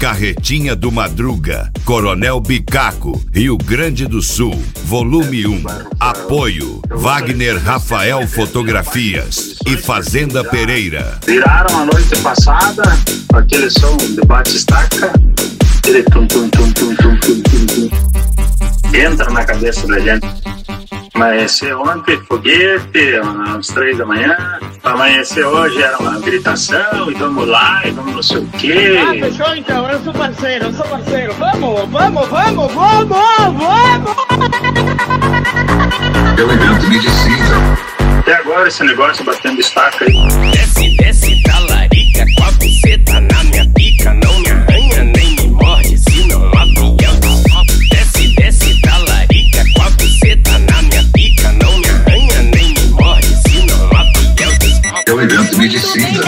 Carretinha do Madruga, Coronel Bicaco, Rio Grande do Sul, volume 1. Apoio Wagner Rafael Fotografias e Fazenda Pereira. Viraram a noite passada com aquele som de bate-estaca, aquele tum-tum-tum-tum-tum-tum-tum. Entra na cabeça da gente. Amanhecer ontem, foguete, às 3 da manhã. Amanhecer hoje era uma gritação, e vamos lá, e vamos não sei o quê. Fechou então, eu sou parceiro. Vamos! Eu invento medicina. Até agora esse negócio batendo estaca aí. Desce, talarica, com a buceta na minha pica. Não me arranha, nem me morde, se não avião. Desce, talarica, com a buceta na minha pica. Não me arranha, nem me morde, se não avião. Eu invento medicina.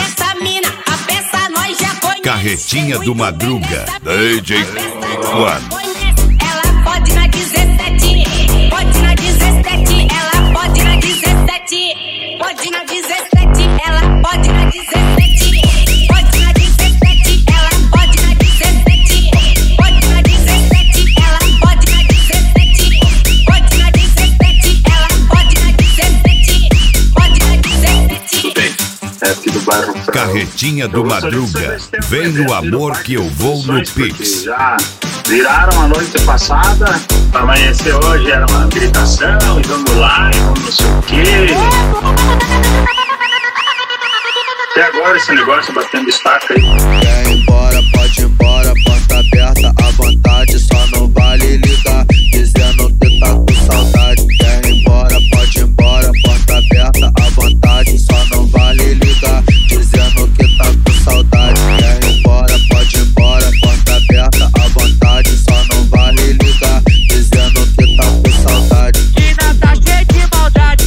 Carretinha do Madruga, DJ One. Ela pode na 17, pode na 17, ela pode na 17, pode na 17, ela pode na 17, pode na 17, ela pode na 17, pode na 17, ela pode na 17, pode na 17, ela pode na 17, pode na 17. Tudo bem, é aqui do bairro Frau. Carretinha do Madruga, vem no amor que eu vou no Pix. Já viraram a noite passada, amanhecer hoje era uma gritação, e vamos lá, e vamos não sei o quê. Até agora esse negócio batendo estaca aí. Quer ir embora, pode ir embora, porta aberta à vontade, só não vale ligar, dizendo que tá com saudade. Quer ir embora, pode ir embora, porta aberta à vontade, só não vale ligar, dizendo que tá com saudade. Quer ir embora, pode ir embora, porta aberta à vontade, só não vale ligar, dizendo que tá com saudade. Mina tá cheia de maldade,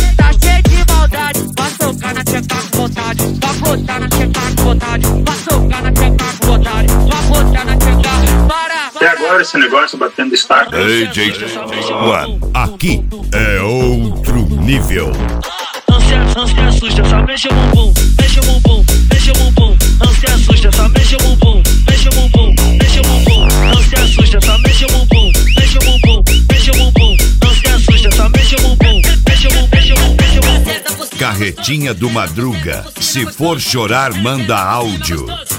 vai socar na tcheca com vontade, vai botar na tcheca com vontade, vai socar na tcheca com vontade, vai botar na tcheca, para! Até agora esse negócio batendo estaca. DJ One, aqui é outro nível. Não se assusta, só mexe o bumbum, mexe o bumbum, mexe o bumbum. Não se assusta, só mexe o bumbum, mexe o bumbum, mexe o bumbum. Não se assusta, só mexe o bumbum, mexe o bumbum, mexe o bumbum. Não se assusta, só mexe o bumbum, mexe o bumbum, mexe o bumbum, mexe o bumbum. Carretinha do Madruga, se for chorar, manda áudio.